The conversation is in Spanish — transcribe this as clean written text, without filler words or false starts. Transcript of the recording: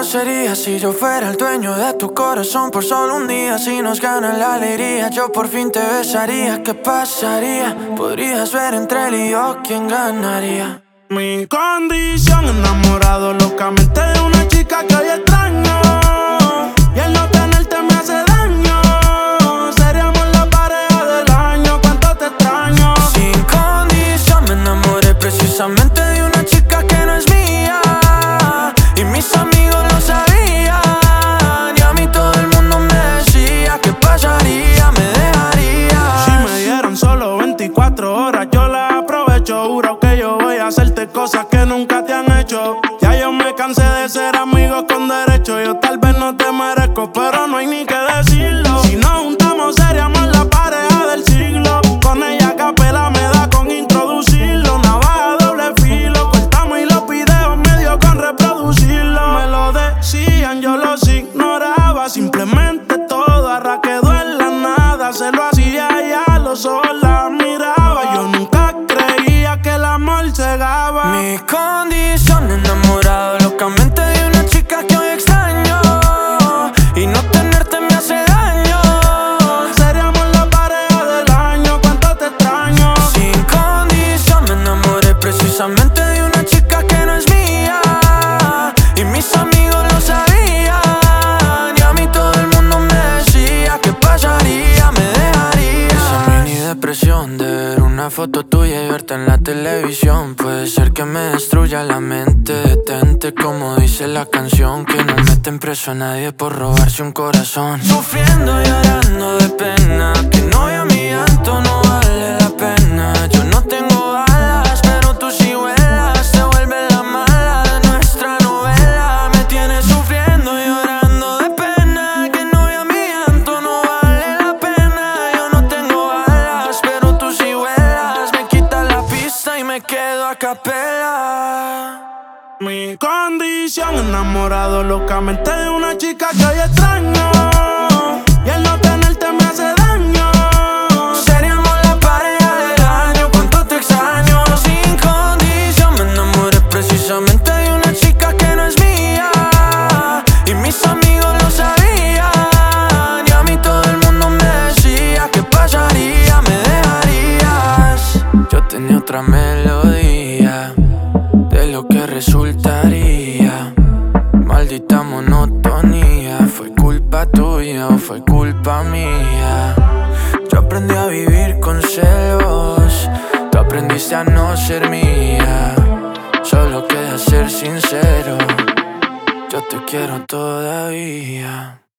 ¿Cómo sería si yo fuera el dueño de tu corazón por solo un día? Si nos gana la alegría, yo por fin te besaría. ¿Qué pasaría? Podrías ver entre él y yo quién ganaría. Mi condición, enamorado locamente de una chica que hoy extraño. Y el no tenerte me hace daño. Seríamos la pareja del año, cuánto te extraño. Sin condición me enamoré precisamente de una chica que no es mía. Y mis amigos lo sabían. Y a mí todo el mundo me decía ¿qué pasaría? Me dejaría. Si me dieran solo 24 horas yo las aprovecho. Juro que yo voy a hacerte cosas que nunca te han hecho. Ya yo me cansé de ser amigos con derecho. Yo tal vez no te merezco, pero no hay ni que decirlo. Si nos juntamos seríamos la pareja del siglo. Con ella a capela me da con introducirlo. Navaja doble filo, cortamos y los videos medio con reproducirlo. Me lo decían, yo los ignoraba. Simplemente todo arra quedó en la nada. Se lo hacía y a los ojos la miraba. Yo nunca creía que el amor cegaba. Mi condición, enamorado locamente de una chica que hoy extraño. Y no tenerte me hace daño. Seríamos la pareja del año, cuánto te extraño. Sin condición me enamoré precisamente de una chica que no es mía. Y mis amigos lo sabían. Y a mí todo el mundo me decía ¿qué pasaría? Me dejaría. Esa mini depresión de ver una foto tuya y verte en la televisión puede ser que me destruya la mente. Detente como dice la canción, que no meten preso a nadie por robarse un corazón. Sufriendo y llorando de pena, que no vea mi llanto, no vale la pena. Yo no tengo alas, pero tú sí vuelas. Te vuelves la mala de nuestra novela. Me tienes sufriendo y llorando de pena, que no vea mi llanto, no vale la pena. Yo no tengo alas, pero tú sí vuelas. Me quitas la pista y me quedo a capela. Mi condición, enamorado locamente de una chica que hoy extraño. Y el no tenerte me hace daño. Seríamos la pareja del año, cuánto te extraño. Sin condición me enamoré precisamente de una chica que no es mía. Y mis amigos lo sabían. Y a mí todo el mundo me decía ¿qué pasaría? Me dejarías. Yo tenía otra melodía de lo que resultaría. Maldita monotonía. ¿Fue culpa tuya o fue culpa mía? Yo aprendí a vivir con celos. Tú aprendiste a no ser mía. Solo queda ser sincero. Yo te quiero todavía.